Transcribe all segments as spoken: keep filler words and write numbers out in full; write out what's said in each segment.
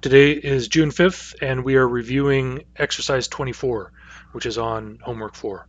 Today is June fifth, and we are reviewing exercise twenty-four, which is on homework four.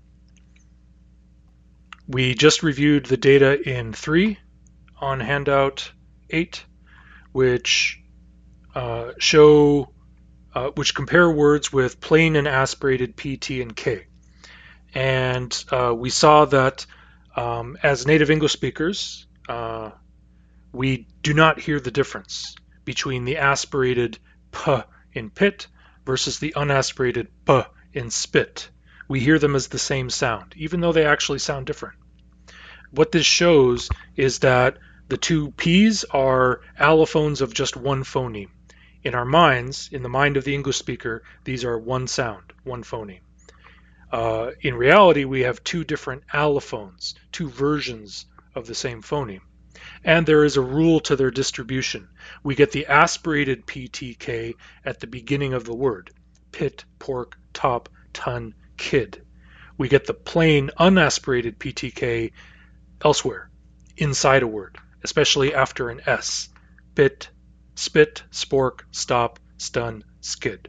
We just reviewed the data in three on handout eight, which uh, show, uh, which compare words with plain and aspirated P, T, and K. And uh, we saw that um, as native English speakers, uh, we do not hear the difference between the aspirated P in pit versus the unaspirated P in spit. We hear them as the same sound, even though they actually sound different. What this shows is that the two P's are allophones of just one phoneme. In our minds, in the mind of the English speaker, these are one sound, one phoneme. Uh, in reality, we have two different allophones, two versions of the same phoneme. And there is a rule to their distribution. We get the aspirated P T K at the beginning of the word. Pit, pork, top, ton, kid. We get the plain unaspirated P T K elsewhere, inside a word, especially after an S. Bit, spit, spork, stop, stun, skid.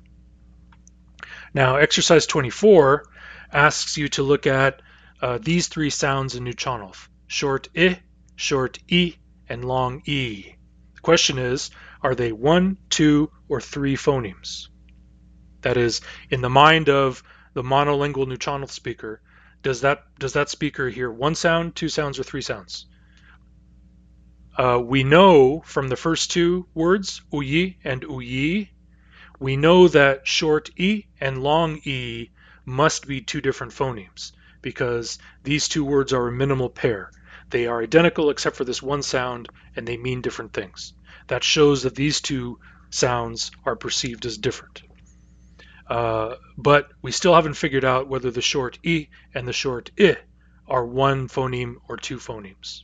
Now, exercise twenty-four asks you to look at uh, these three sounds in Nuchonov. Short I, short E, and long E. The question is, are they one, two, or three phonemes? That is, in the mind of the monolingual Nuchonov speaker, does that does that speaker hear one sound, two sounds, or three sounds? Uh, we know from the first two words, uyi and uyi, we know that short E and long E must be two different phonemes because these two words are a minimal pair. They are identical except for this one sound, and they mean different things. That shows that these two sounds are perceived as different. Uh, but we still haven't figured out whether the short E and the short I are one phoneme or two phonemes.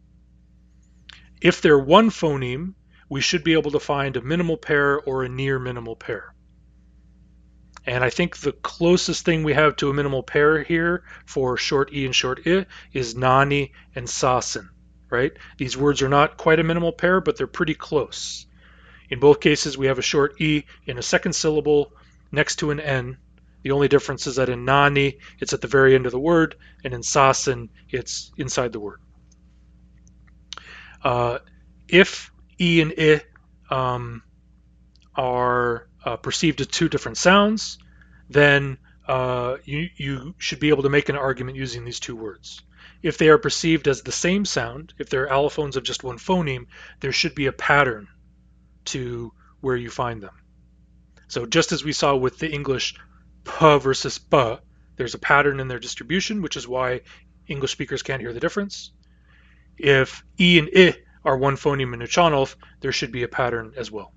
If they're one phoneme, we should be able to find a minimal pair or a near minimal pair. And I think the closest thing we have to a minimal pair here for short E and short I is nani and sasin, right? These words are not quite a minimal pair, but they're pretty close. In both cases, we have a short E in a second syllable next to an N. The only difference is that in nani, it's at the very end of the word, and in sasin, it's inside the word. Uh, if E and I um, are uh, perceived as two different sounds, then uh, you, you should be able to make an argument using these two words. If they are perceived as the same sound, if they're allophones of just one phoneme, there should be a pattern to where you find them. So just as we saw with the English P versus B, there's a pattern in their distribution, which is why English speakers can't hear the difference. If E and I are one phoneme in Nuchonov, there should be a pattern as well.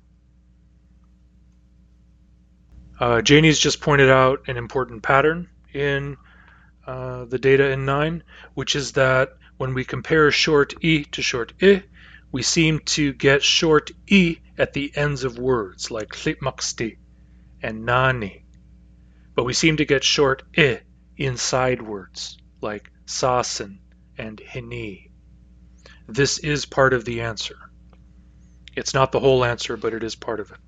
Uh, Janie's just pointed out an important pattern in uh, the data in nine, which is that when we compare short E to short I, we seem to get short E at the ends of words like hlipmaksti and nani, but we seem to get short I inside words like sasin and hini. This is part of the answer. It's not the whole answer, but it is part of it.